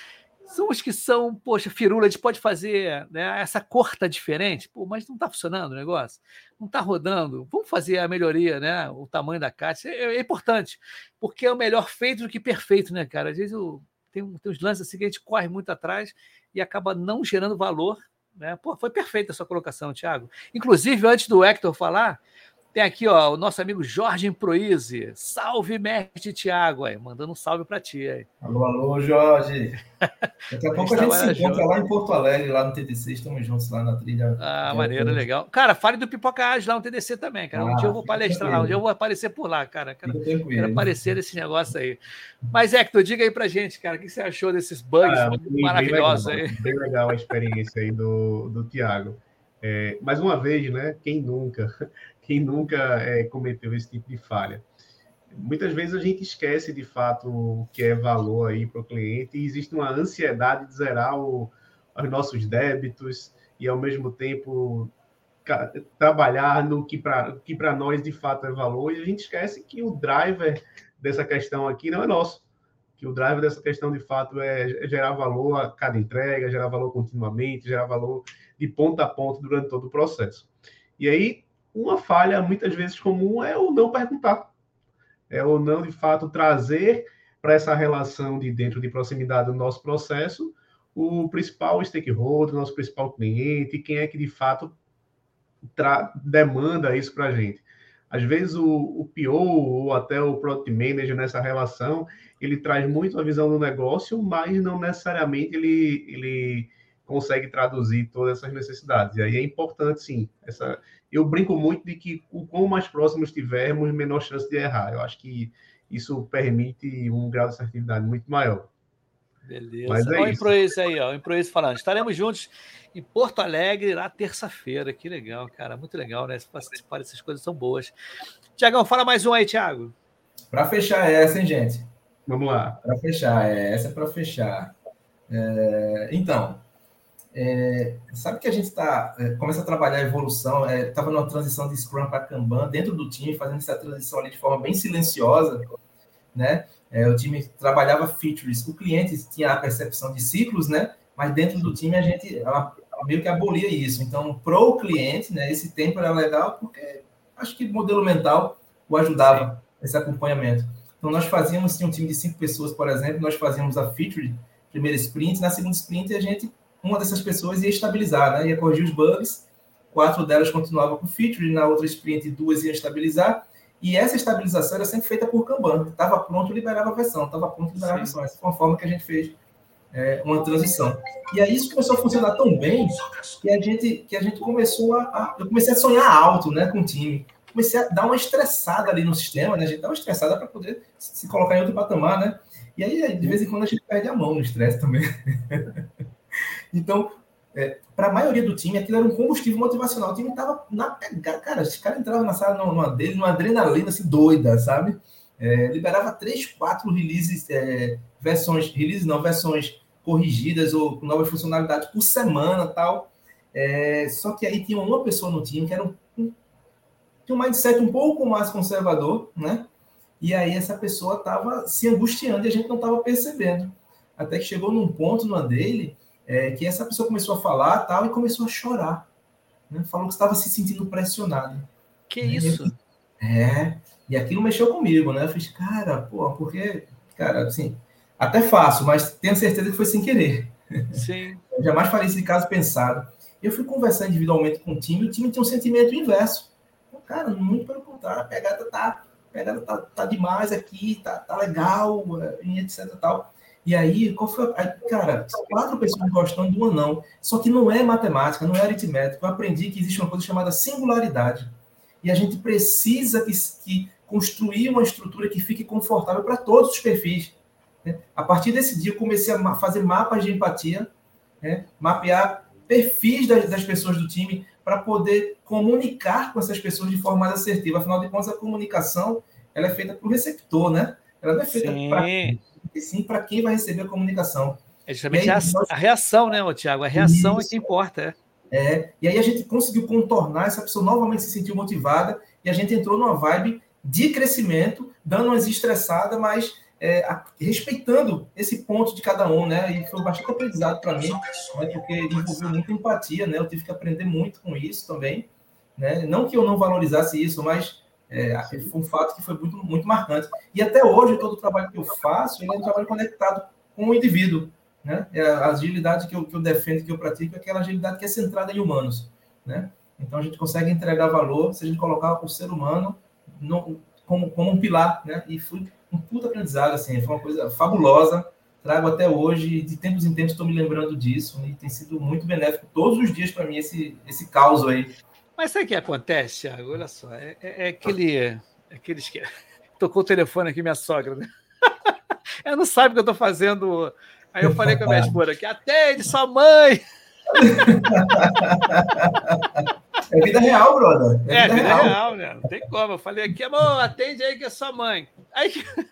são os que são, poxa, firula, a gente pode fazer, né, essa cor tá diferente, pô, mas não está funcionando o negócio, não está rodando, vamos fazer a melhoria, né, o tamanho da caixa, é, é importante, porque é o melhor feito do que perfeito, né, cara? Às vezes eu, tem, tem uns lances assim que a gente corre muito atrás e acaba não gerando valor, né? Pô, foi perfeita a sua colocação, Thiago. Inclusive, antes do Hector falar, tem aqui, ó, o nosso amigo Jorge Improise. Salve, mestre Thiago, aí, mandando um salve para ti. Aí. Alô, alô, Jorge. Daqui a, a pouco a gente se encontra junto. Lá em Porto Alegre, lá no T D C, estamos juntos lá na trilha. Ah, maneiro, legal. Cara, fale do Pipoca Ágil lá no T D C também, cara. Um ah, dia eu vou palestrar lá, um dia eu vou aparecer por lá, cara. Quero, quero aparecer nesse negócio aí. Mas, Hector, diga aí pra gente, cara, o que você achou desses bugs ah, maravilhosos bem legal, aí? Bem legal a experiência aí do, do Thiago. É, mais uma vez, né? Quem nunca... Quem nunca é, cometeu esse tipo de falha? Muitas vezes a gente esquece, de fato, o que é valor aí para o cliente e existe uma ansiedade de zerar o, os nossos débitos e, ao mesmo tempo, trabalhar no que para que para nós, de fato, é valor. E a gente esquece que o driver dessa questão aqui não é nosso. Que o driver dessa questão, de fato, é gerar valor a cada entrega, gerar valor continuamente, gerar valor de ponta a ponta durante todo o processo. E aí, uma falha, muitas vezes, comum é o não perguntar. É o não, de fato, trazer para essa relação de dentro de proximidade do nosso processo o principal stakeholder, o nosso principal cliente, quem é que, de fato, demanda isso para a gente. Às vezes, o, o P O ou até o Product Manager nessa relação, ele traz muito a visão do negócio, mas não necessariamente ele... ele consegue traduzir todas essas necessidades. E aí é importante, sim. Essa... Eu brinco muito de que o quanto mais próximos estivermos, menor chance de errar. Eu acho que isso permite um grau de assertividade muito maior. Beleza. Mas é Olha o Improise aí, ó. O Improise falando. Estaremos juntos em Porto Alegre lá terça-feira. Que legal, cara. Muito legal, né? Participar dessas coisas são boas. Tiagão, fala mais um aí, Thiago. Para fechar essa, hein, gente? Vamos lá. Para fechar, é, essa é para fechar. É, então, É, sabe que a gente tá, é, começa a trabalhar a evolução, estava é, numa transição de Scrum para Kanban dentro do time, fazendo essa transição ali de forma bem silenciosa, né? É, o time trabalhava features, o cliente tinha a percepção de ciclos, né? Mas dentro do time a gente a, meio que abolia isso. Então, pro cliente, né? Esse tempo era legal porque acho que o modelo mental o ajudava esse acompanhamento. Então, nós fazíamos, tinha um time de cinco pessoas, por exemplo, nós fazíamos a feature, primeira sprint, na segunda sprint a gente uma dessas pessoas ia estabilizar, né? Ia corrigir os bugs, quatro delas continuavam com feature, na outra sprint duas iam estabilizar, e essa estabilização era sempre feita por Kanban. Estava pronto, liberava a versão, estava pronto, liberava a versão. Essa foi uma forma que a gente fez é, uma transição. E aí isso começou a funcionar tão bem que a gente, que a gente começou a, a... Eu comecei a sonhar alto, né, com o time. Comecei a dar uma estressada ali no sistema, né? A gente dá uma estressada para poder se colocar em outro patamar, né? E aí, de vez em quando, a gente perde a mão no estresse também. Então, é, para a maioria do time, aquilo era um combustível motivacional. O time estava na pegada. Cara, os caras entravam na sala numa, dele, numa adrenalina assim, doida, sabe? É, liberava três, quatro releases, é, versões, releases não, versões corrigidas ou com novas funcionalidades por semana tal. É, só que aí tinha uma pessoa no time que era um, um, tinha um mindset um pouco mais conservador, né? E aí essa pessoa estava se angustiando e a gente não estava percebendo. Até que chegou num ponto numa dele é, que essa pessoa começou a falar tal e começou a chorar. Né? Falou que estava se sentindo pressionado. Que né? Isso? É, e aquilo mexeu comigo, né? Eu fiz, cara, pô, porque, cara, assim, até fácil, mas tenho certeza que foi sem querer. Sim. Eu jamais faria isso de caso pensado. Eu fui conversar individualmente com o time e o time tem um sentimento inverso. Cara, muito pelo contrário, a pegada tá, a pegada tá, tá demais aqui, tá, tá legal, e etc e tal. E aí, qual foi a... Cara, quatro pessoas gostando de uma não. Só que não é matemática, não é aritmética. Eu aprendi que existe uma coisa chamada singularidade. E a gente precisa que, que construir uma estrutura que fique confortável para todos os perfis. Né? A partir desse dia, eu comecei a fazer mapas de empatia, né? Mapear perfis das, das pessoas do time para poder comunicar com essas pessoas de forma mais assertiva. Afinal de contas, a comunicação ela é feita para o receptor, né? Ela não é feita para sim para quem vai receber a comunicação. É justamente aí, a, nós... a reação, né, Thiago? A reação Isso. é que importa. É. é. E aí a gente conseguiu contornar, essa pessoa novamente se sentiu motivada e a gente entrou numa vibe de crescimento, dando umas estressadas, mas é, a, respeitando esse ponto de cada um, né? E foi bastante aprendizado para mim, né? Porque envolveu muita empatia, né? Eu tive que aprender muito com isso também, né? Não que eu não valorizasse isso, mas é, foi um fato que foi muito, muito marcante. E até hoje, todo o trabalho que eu faço, ele é um trabalho conectado com o indivíduo, né? A agilidade que eu, que eu defendo, que eu pratico, é aquela agilidade que é centrada em humanos, né? Então, a gente consegue entregar valor se a gente colocar o ser humano no, como, como um pilar, né? E foi um puta aprendizado, assim, foi uma coisa fabulosa, trago até hoje, de tempos em tempos estou me lembrando disso, e tem sido muito benéfico todos os dias para mim esse, esse caos aí. Mas sabe o que acontece, Thiago? Olha só, é, é, é aquele... É aqueles que... Tocou o telefone aqui, minha sogra, né? Ela não sabe o que eu estou fazendo. Aí eu falei com a minha esposa aqui, atende sua mãe! É vida real, brother. É, é vida, vida real. real, né? Não tem como. Eu falei aqui, amor, atende aí que é sua mãe. Aí,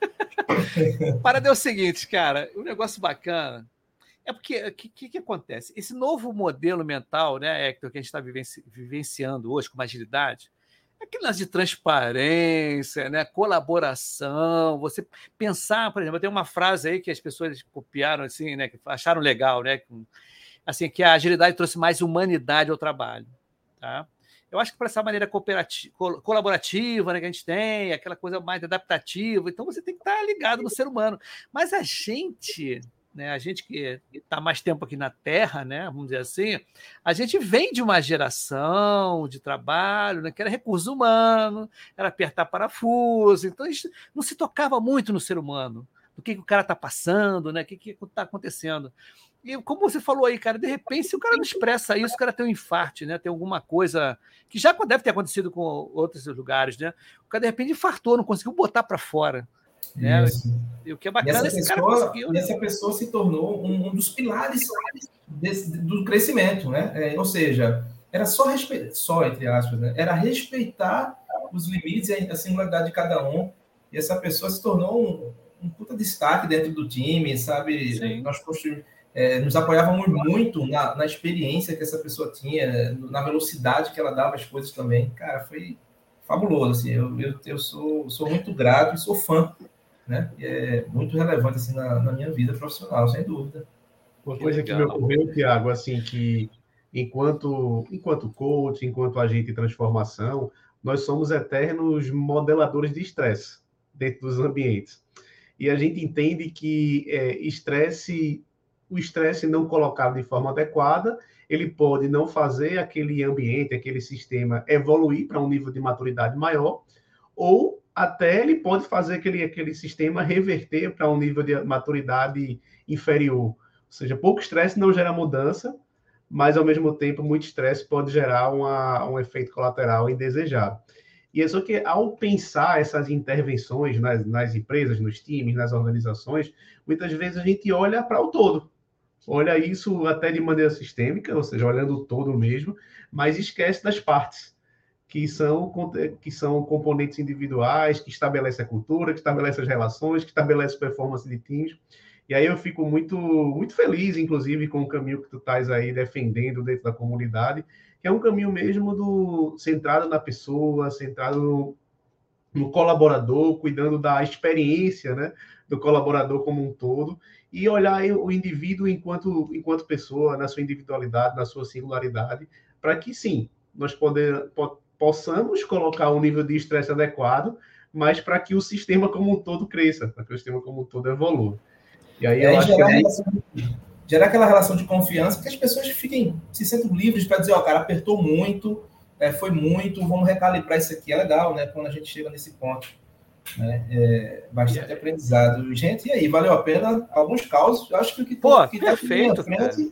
para deu o seguinte, cara, um negócio bacana é porque o que, que, que acontece? Esse novo modelo mental, né, Hector, que a gente está vivenci, vivenciando hoje com agilidade, é aquele lance de transparência, né, colaboração, você pensar, por exemplo, tem uma frase aí que as pessoas copiaram assim, né, que acharam legal, né, assim, que a agilidade trouxe mais humanidade ao trabalho. Tá? Eu acho que para essa maneira colaborativa, né, que a gente tem, aquela coisa mais adaptativa, então você tem que estar ligado no ser humano. Mas a gente, né, a gente que está mais tempo aqui na Terra, né, vamos dizer assim, a gente vem de uma geração de trabalho, né, que era recurso humano, era apertar parafuso, então a gente não se tocava muito no ser humano, do que, que o cara está passando, né, o que está acontecendo. E como você falou aí, cara, de repente, se o cara não expressa isso, o cara tem um infarto, né? Tem alguma coisa que já deve ter acontecido com outros lugares, né? O cara, de repente, infartou, não conseguiu botar para fora. Né? E o que é bacana, esse pessoa, cara conseguiu. E essa pessoa se tornou um, um dos pilares desse, do crescimento, né? É, ou seja, era só respeitar, só, entre aspas, né? Era respeitar os limites e a singularidade de cada um. E essa pessoa se tornou um, um puta destaque dentro do time, sabe? Sim. Nós construímos. É, nos apoiávamos muito na, na experiência que essa pessoa tinha, na velocidade que ela dava as coisas também. Cara, foi fabuloso, assim, eu, eu, eu sou, sou muito grato e sou fã, né? E é muito relevante, assim, na, na minha vida profissional, sem dúvida. Uma coisa que me ocorreu, Thiago, assim, que enquanto, enquanto coach, enquanto agente de transformação, nós somos eternos modeladores de estresse dentro dos ambientes. E a gente entende que é, estresse... o estresse não colocado de forma adequada, ele pode não fazer aquele ambiente, aquele sistema evoluir para um nível de maturidade maior, ou até ele pode fazer aquele, aquele sistema reverter para um nível de maturidade inferior. Ou seja, pouco estresse não gera mudança, mas, ao mesmo tempo, muito estresse pode gerar uma, um efeito colateral indesejado. E é só que, ao pensar essas intervenções nas, nas empresas, nos times, nas organizações, muitas vezes a gente olha para o todo. Olha isso até de maneira sistêmica, ou seja, olhando o todo mesmo, mas esquece das partes, que são, que são componentes individuais, que estabelecem a cultura, que estabelecem as relações, que estabelecem a performance de times. E aí eu fico muito, muito feliz, inclusive, com o caminho que tu estás aí defendendo dentro da comunidade, que é um caminho mesmo do, centrado na pessoa, centrado no, no colaborador, cuidando da experiência, né, do colaborador como um todo, e olhar o indivíduo enquanto, enquanto pessoa, na sua individualidade, na sua singularidade, para que, sim, nós poder, po, possamos colocar um nível de estresse adequado, mas para que o sistema como um todo cresça, para que o sistema como um todo evolua. E aí é, eu acho gerar, que... relação, gerar aquela relação de confiança, que as pessoas fiquem, se sentem livres para dizer, ó, cara, apertou muito, é, foi muito, vamos recalibrar isso aqui, é legal, né, quando a gente chega nesse ponto. Né? É, bastante yeah. aprendizado. Gente, e aí, valeu a pena? Alguns causos, eu acho que o que Pô, que perfeito, tá frente...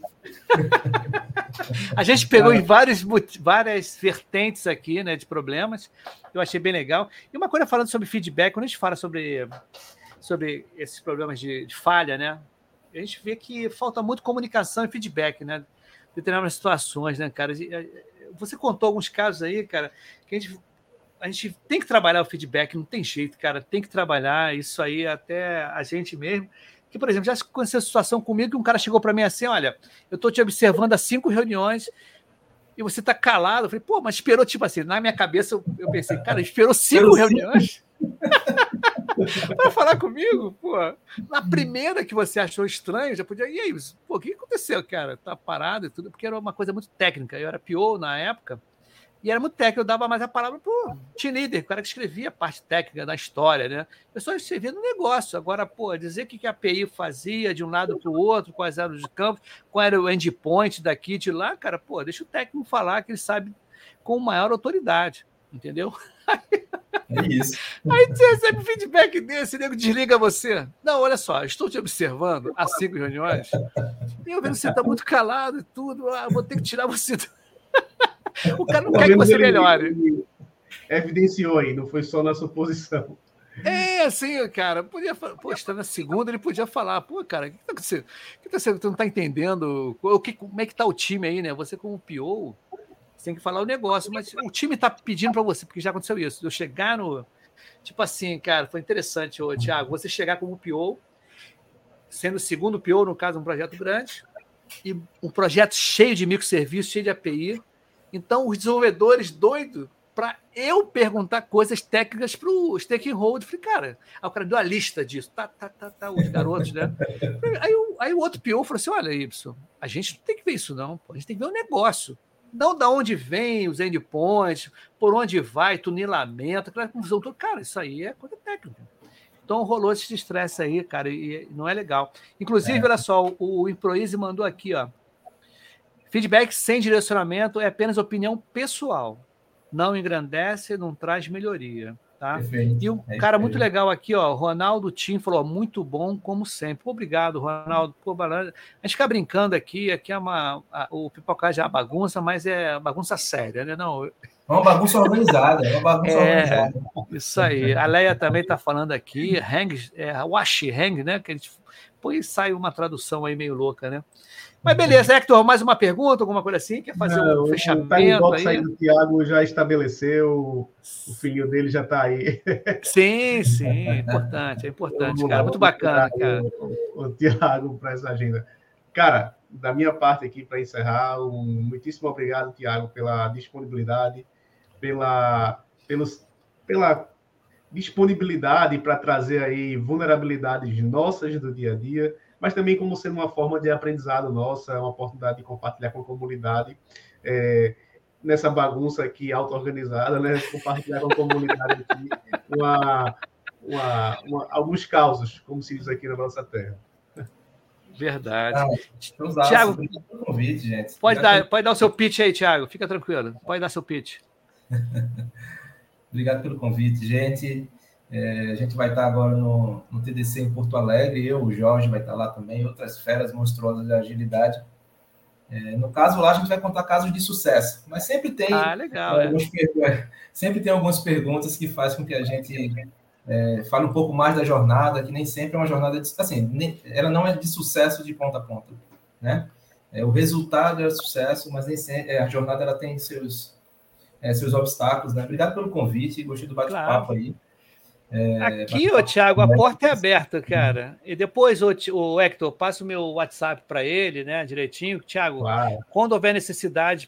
A gente pegou em várias, várias vertentes aqui, né, de problemas, eu achei bem legal. E uma coisa falando sobre feedback, quando a gente fala sobre, sobre esses problemas de, de falha, né, a gente vê que falta muito comunicação e feedback, né, em determinadas situações, né, cara. Você contou alguns casos aí, cara, que a gente A gente tem que trabalhar o feedback, não tem jeito, cara. Tem que trabalhar isso aí até a gente mesmo. Que, por exemplo, já aconteceu a situação comigo que um cara chegou para mim assim, olha, eu estou te observando há cinco reuniões e você está calado. Eu falei, pô, mas esperou, tipo assim, na minha cabeça eu, eu pensei, cara, esperou cinco reuniões? para falar comigo, pô. Na primeira que você achou estranho, já podia. E aí, pô, o que aconteceu, cara? Tá parado e tudo, porque era uma coisa muito técnica. Eu era P O na época, e era muito técnico, eu dava mais a palavra pro team leader, o cara que escrevia a parte técnica da história, né? Eu só escrevia no negócio. Agora, pô, dizer o que a A P I fazia de um lado para o outro, quais eram os campos, qual era o endpoint daqui, de lá, cara, pô, deixa o técnico falar, que ele sabe com maior autoridade, entendeu? É isso. Aí você recebe um feedback desse, nego desliga você. Não, olha só, estou te observando há cinco reuniões, e eu vendo que você está muito calado e tudo, ah, vou ter que tirar você do... O cara não quer que você melhore. Evidenciou aí, não foi só na suposição. É, assim, cara, podia falar, pô, está na segunda, ele podia falar, pô, cara, o que está acontecendo? O que tá, você não está entendendo? O que, como é que está o time aí, né? Você como P O, você tem que falar o negócio, mas o time está pedindo para você, porque já aconteceu isso. Eu chegar no... Tipo assim, cara, foi interessante, ô, Thiago, você chegar como P O, sendo o segundo P O, no caso, um projeto grande, e um projeto cheio de microserviços, cheio de A P I. Então, os desenvolvedores doidos para eu perguntar coisas técnicas para o stakeholder. Falei, cara, aí o cara deu a lista disso. Tá, tá, tá, tá, os garotos, né? Aí, aí o outro P O falou assim, olha, Y, a gente não tem que ver isso, não. A gente tem que ver o negócio. Não da onde vem os endpoints, por onde vai, tunilamento, aquela confusão toda. Cara, isso aí é coisa técnica. Então, rolou esse estresse aí, cara, e não é legal. Inclusive, é. olha só, o, o Improise mandou aqui, ó. Feedback sem direcionamento é apenas opinião pessoal. Não engrandece, não traz melhoria. Tá? Perfeito. E um é cara muito legal aqui, ó, Ronaldo Tim, falou, muito bom, como sempre. Obrigado, Ronaldo. Pô, a gente fica brincando aqui, aqui é uma, a, o Pipocagem é uma bagunça, mas é bagunça séria, né? Não, é uma bagunça organizada, é uma bagunça é, organizada. Isso aí. A Leia também está falando aqui, hang, é, wash hang, né? Que a gente, pô, e sai uma tradução aí meio louca, né? Mas beleza, Hector, mais uma pergunta, alguma coisa assim? Quer fazer Não, um fechamento? O time box aí? aí do Thiago já estabeleceu, o filho dele já está aí. Sim, sim, é importante, é importante, cara. Muito bacana, cara. O, o, o Thiago para essa agenda. Cara, da minha parte aqui, para encerrar, um muitíssimo obrigado, Thiago, pela disponibilidade, pela, pelos, pela disponibilidade para trazer aí vulnerabilidades nossas do dia a dia, mas também como sendo uma forma de aprendizado nossa, uma oportunidade de compartilhar com a comunidade, é, nessa bagunça aqui auto-organizada, né? Compartilhar com a comunidade aqui uma, uma, uma, alguns causos, como se diz aqui na nossa terra. Verdade. Ah, Thiago, convite, gente. Pode dar, pode dar o seu pitch aí, Thiago, fica tranquilo, pode dar seu pitch. Obrigado pelo convite, gente. É, a gente vai estar agora no, no T D C em Porto Alegre, eu, o Jorge vai estar lá também, outras feras monstruosas de agilidade. É, no caso lá, a gente vai contar casos de sucesso, mas sempre tem, ah, legal, é, alguns, é. sempre tem algumas perguntas que fazem com que a gente é, fale um pouco mais da jornada, que nem sempre é uma jornada, de, assim, nem, ela não é de sucesso de ponta a ponta, né? É, o resultado é sucesso, mas nem sempre, é, a jornada ela tem seus, é, seus obstáculos, né? Obrigado pelo convite, gostei do bate-papo claro. aí. É, Aqui, ô, Thiago, a porta é aberta, cara. E depois, ô, ô Hector, passa o meu WhatsApp para ele, né, direitinho. Thiago, claro. Quando houver necessidade,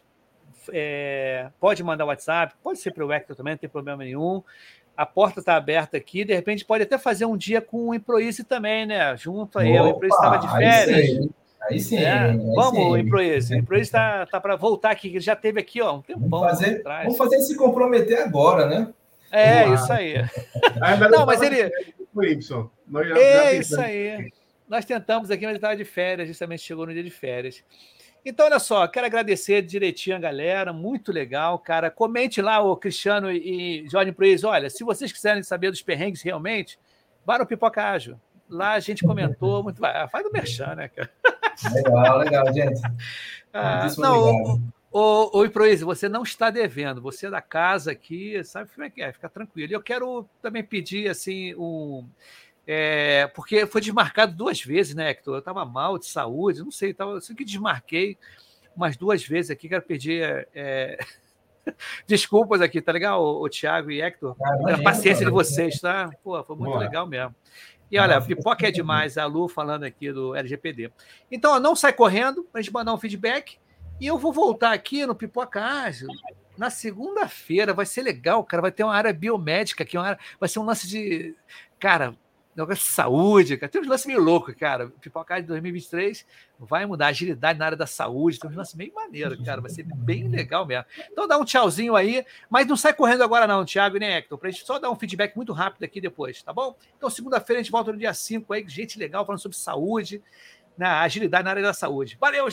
é, pode mandar o WhatsApp, pode ser para o Hector também, não tem problema nenhum. A porta está aberta aqui, de repente pode até fazer um dia com o Improise também, né? Junto aí, Opa, o Improise estava de férias. Aí sim, aí sim. É, aí vamos, sim. Improise. O Improise está tá para voltar aqui, ele já teve aqui, ó, um tempão vamos fazer, atrás. Vamos fazer se comprometer agora, né? É, isso aí. Não, mas ele... Y. Nós já, é já isso aí. Nós tentamos aqui, mas ele estava de férias, justamente chegou no dia de férias. Então, olha só, quero agradecer direitinho a galera, muito legal, cara. Comente lá, o Cristiano e Jorge Improise, olha, se vocês quiserem saber dos perrengues realmente, vá no Pipoca Ágil. Lá a gente comentou, muito... faz do merchan, né, cara? Legal, legal, gente. Ah, não, Ô, ô Improise, você não está devendo, você é da casa aqui, sabe como é que é, fica tranquilo. E eu quero também pedir, assim, um... É, porque foi desmarcado duas vezes, né, Hector? Eu estava mal de saúde, não sei, tava, eu sei que desmarquei umas duas vezes aqui, quero pedir é, desculpas aqui, tá legal, o, o Thiago e Hector? Ah, pela paciência de vocês, tá? Pô, foi muito Boa. legal mesmo. E olha, pipoca é demais, a Lu falando aqui do L G P D. Então, ó, não sai correndo para a gente mandar um feedback. E eu vou voltar aqui no Pipoca Ágil na segunda-feira vai ser legal, cara. Vai ter uma área biomédica aqui, uma área, vai ser um lance de, cara, negócio de saúde, cara. Tem uns lances meio loucos, cara. Pipoca de dois mil e vinte e três vai mudar, agilidade na área da saúde. Tem uns lances meio maneiro, cara. Vai ser bem legal mesmo. Então dá um tchauzinho aí, mas não sai correndo agora não, Thiago e nem Hector, pra gente só dar um feedback muito rápido aqui depois, tá bom? Então segunda-feira a gente volta no dia cinco aí, gente legal, falando sobre saúde, na agilidade na área da saúde. Valeu, gente!